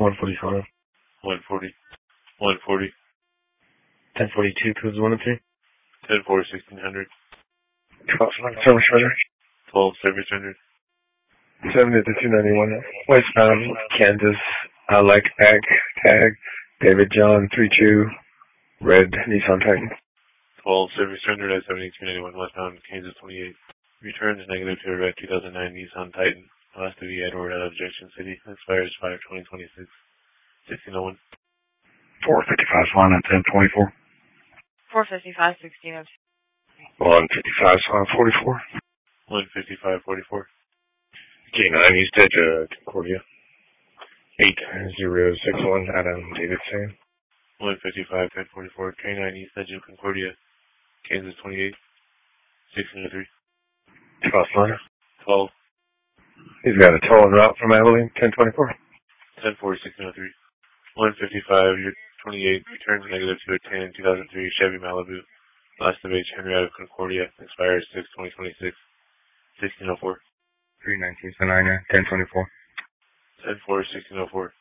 145. 140. 140. 1042, cruise 1 and 3. 10-4, 1600. 12 service rendered. 12, service rendered. 70 to 291. Westbound, Kansas, like Ag, tag, David John 32, red Nissan Titan. 12, service rendered at 7291 westbound, Kansas 28. Returns negative to a red 2009 Nissan Titan. Last to be Edward out of Junction City. Expires 5/2026. 1601. 455 line at 1024. 455, 1602. 155 line 44. 155, 44. K9 East Edge, Concordia. 8061 Adam Davidson. 155, 1044. K9 East Edge of Concordia. Kansas 28. 1603. 12th line. 12. He's got a towing route from Abilene, 1024. 10-4, 1603. 155, you're 28, returns negative to a 10, 2003 Chevy Malibu. Last of H. Henry out of Concordia. Expires 6/2026. 1604. 319 1024. 10-4, 1604.